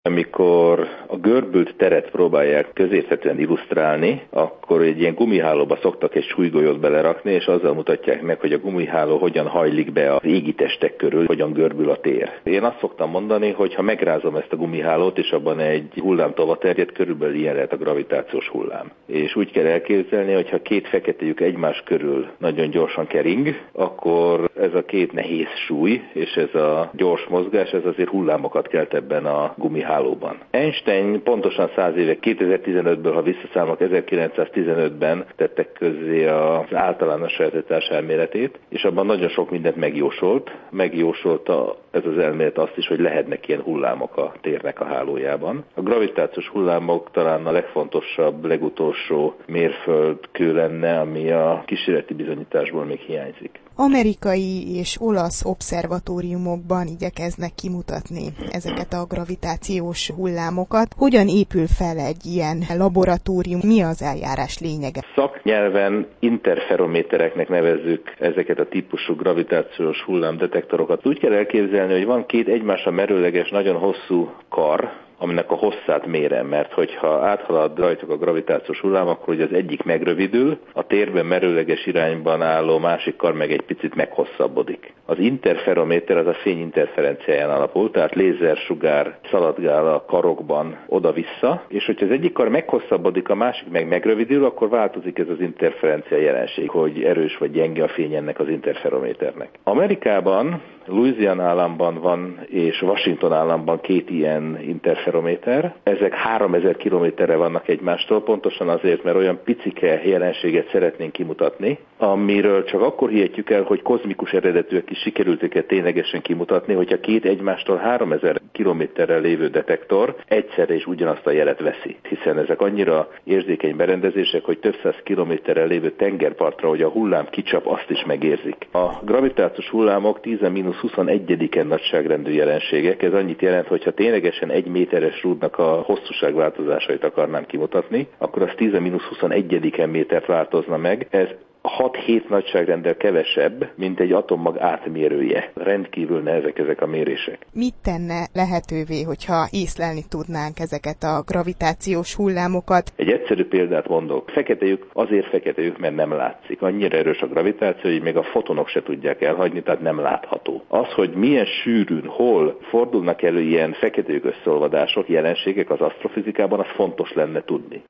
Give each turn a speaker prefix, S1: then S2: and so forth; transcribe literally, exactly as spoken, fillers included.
S1: Amikor a görbült teret próbálják közérthetően illusztrálni, akkor egy ilyen gumihálóba szoktak egy súlygolyót belerakni, és azzal mutatják meg, hogy a gumiháló hogyan hajlik be az égi testek körül, hogyan görbül a tér. Én azt szoktam mondani, hogy ha megrázom ezt a gumihálót, és abban egy hullámtova terjed, körülbelül ilyen lehet a gravitációs hullám. És úgy kell elképzelni, hogy ha két fekete lyuk egymás körül nagyon gyorsan kering, akkor ez a két nehéz súly, és ez a gyors mozgás, ez azért hullámokat kelt ebben a gumihálóban. Hálóban. Einstein pontosan száz éve, kétezer-tizenötből, ha visszaszámolok, ezerkilencszáztizenötben tettek közzé az általános relativitás elméletét, és abban nagyon sok mindent megjósolt. Megjósolta ez az elmélet azt is, hogy lehetnek ilyen hullámok a térnek a hálójában. A gravitációs hullámok talán a legfontosabb, legutolsó mérföldkő lenne, ami a kísérleti bizonyításból még hiányzik.
S2: Amerikai és olasz obszervatóriumokban igyekeznek kimutatni ezeket a gravitációs hullámokat. Hogyan épül fel egy ilyen laboratórium? Mi az eljárás lényege?
S1: Szaknyelven interferométereknek nevezzük ezeket a típusú gravitációs hullámdetektorokat. Úgy kell elképzelni, hogy van két egymásra merőleges, nagyon hosszú kar, aminek a hosszát mérem, mert hogyha áthalad rajtuk a gravitációs hullám, akkor ugye az egyik megrövidül, a térben merőleges irányban álló másik kar meg egy picit meghosszabbodik. Az interferométer az a fény interferenciáján alapul, tehát lézersugár szaladgál a karokban oda-vissza, és hogyha az egyik kar meghosszabbodik, a másik meg megrövidül, akkor változik ez az interferencia jelenség, hogy erős vagy gyenge a fény ennek az interferométernek. Amerikában, Louisiana államban van, és Washington államban két ilyen interferométer. Ezek háromezer kilométerre vannak egymástól, pontosan azért, mert olyan picike jelenséget szeretnénk kimutatni, amiről csak akkor hihetjük el, hogy kozmikus eredetűek is sikerült őket ténylegesen kimutatni, hogyha két egymástól háromezer kilométerre lévő detektor egyszerre is ugyanazt a jelet veszi. Hiszen ezek annyira érzékeny berendezések, hogy több száz kilométerre lévő tengerpartra, hogy a hullám kicsap, azt is megérzik. A gravitációs hullámok tíz mínusz huszonegyediken nagyságrendű jelenségek. Ez annyit jelent, hogy ha ténylegesen egy méteres rúdnak a hosszúság változásait akarnám kimutatni, akkor az tíz mínusz huszonegyediken métert változna meg. Ez hat-hét nagyságrenddel kevesebb, mint egy atommag átmérője. Rendkívül nehezek ezek a mérések.
S2: Mit tenne lehetővé, hogyha észlelni tudnánk ezeket a gravitációs hullámokat?
S1: Egy egyszerű példát mondok. Fekete lyuk azért fekete lyuk, mert nem látszik. Annyira erős a gravitáció, hogy még a fotonok se tudják elhagyni, tehát nem látható. Az, hogy milyen sűrűn, hol fordulnak elő ilyen fekete lyuk összeolvadások, jelenségek az asztrofizikában, az fontos lenne tudni.